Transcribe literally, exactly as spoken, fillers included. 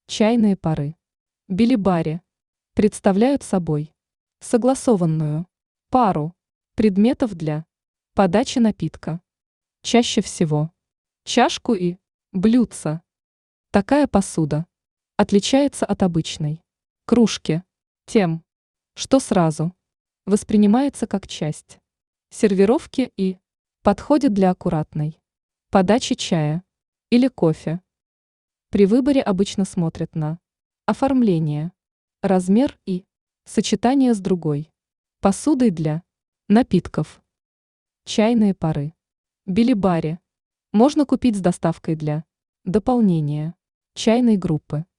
Чайные пары. Билибари представляют собой согласованную пару предметов для подачи напитка. Чаще всего чашку и блюдца. Такая посуда отличается от обычной кружки тем, что сразу воспринимается как часть сервировки и подходит для аккуратной подачи чая или кофе. При выборе обычно смотрят на оформление, размер и сочетание с другой посудой для напитков. Чайные пары. Билибари можно купить с доставкой для дополнения чайной группы.